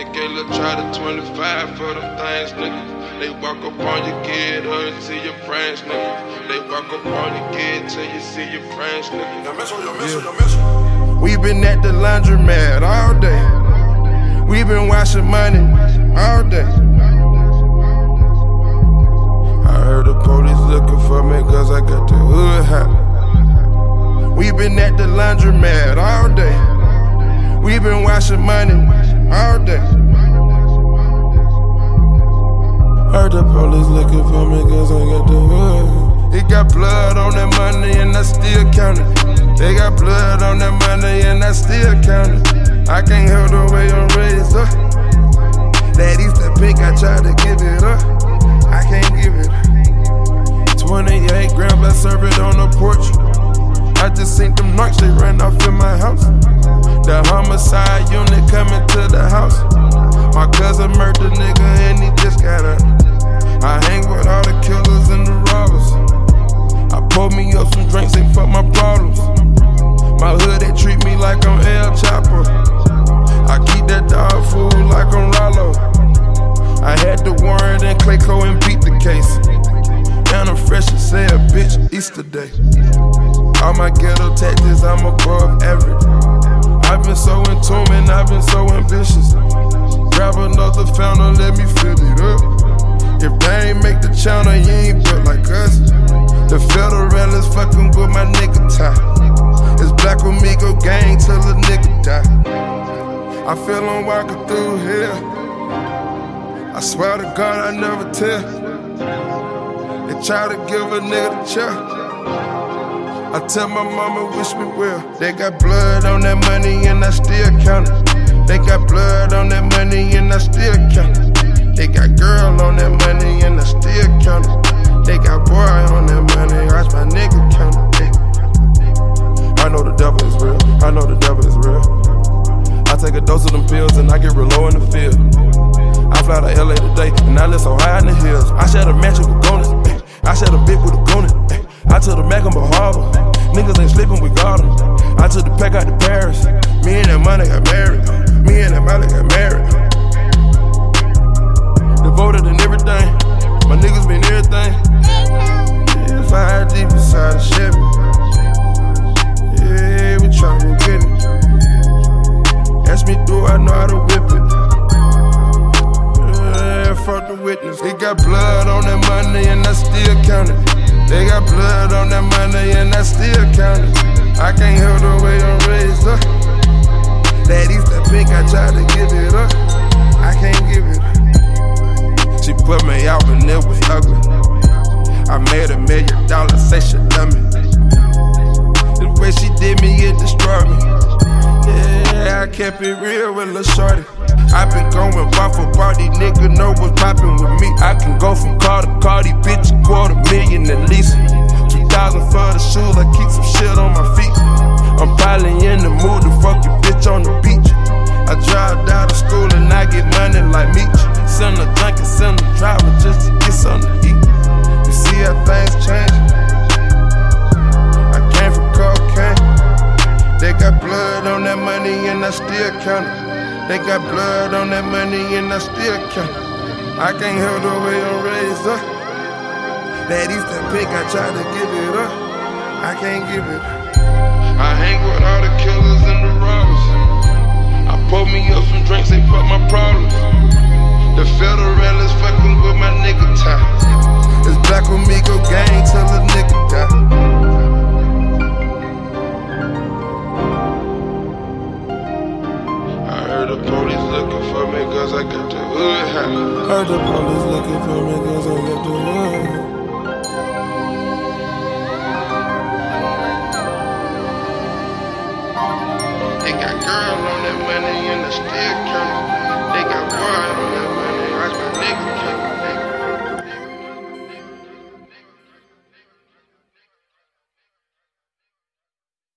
They get a try to 25 for them things, nigga. They walk up on you, get her until your friends, nigga. They walk up on you, get till you see your friends, nigga. We been at the laundromat all day. We been washing money all day. I heard the police looking for me cause I got the hood hot. We been at the laundromat all day. We been washing money all day. Heard the police looking for me cause I got the hood. It got blood on that money and I still count it. They got blood on that money and I still count it. I can't help the way I'm raised up. That Easter pink, I tried to give it up. I can't give it up. 28 grams, I serve it on the porch. I just seen them knocks, they ran off in my house. The homicide unit coming to the house. My cousin murdered a nigga and he just got out. I hang with all the killers and the robbers. I pour me up some drinks and fuck my problems. My hood, they treat me like I'm El Chapo. I keep that dog food like I'm Rollo. I had the warrant and Clayco and beat the case. And I'm fresh as hell, bitch, Easter Day. All my ghetto tactics, I'm above average. I've been so in tune and I've been so ambitious. Grab another fountain, let me fill it up. If they ain't make the channel, you ain't built like us. The federal is fucking with my nigga tie. It's Black Amigo gang till a nigga die. I feel I'm walking through here. I swear to God I never tell. They try to give a nigga the chair. I tell my mama wish me well. They got blood on that money and I still count it. They got blood on that money and I still count it. They got girl on that money and I still count it. They got boy on that money, watch my nigga count it. I know the devil is real, I know the devil is real. I take a dose of them pills and I get real low in the field. I fly to LA today and I live so high in the hills. I share the mansion with Goonies, I share the bit with the Goonies. I took the Mac on Bahama, niggas ain't sleeping, we got them. I took the pack out to Paris, me and that money got married. Me and that money got married. Devoted and everything, my niggas been everything. Yeah, 5 deep inside the Chevy. Yeah, we tryna get it. Ask me, do I know how to whip it? Yeah, fuck the witness. They got blood on that money and I still count it. They got blood on that money and I still count it. I can't help the way I'm raised up. That Easter pink, I tried to give it up. I can't give it up. She put me out when it was ugly. I made $1 million, say she love me. The way she did me, it destroyed me. Yeah, I kept it real with Lil Shorty. I been going bar for bar, these niggas know what's poppin' with me. I can go from car to car, these bitches $250,000 at least. 2,000 for the shoes, I keep some shit on my feet. I'm probably in the mood to fuck your bitch on the beach. I drive down to school and I get money like Meech. Send a junkie, send a driver just to get something to eat. You see how things change? I came from cocaine. They got blood on that money and I still count it. They got blood on that money and I still count it. I can't help the way I'm raised up. That Easter pink, I tried to give it up. I can't give it up. I hang with all the killers and the robbers. I pour me up some drinks, they fuck my problems. The federal is fucking with my nigga tie. It's Black Amigo gang till a nigga die. Heard the police looking for me cause I got the hood hot. Heard the police looking for me cause I got the hood hot. They got girl on that money and I still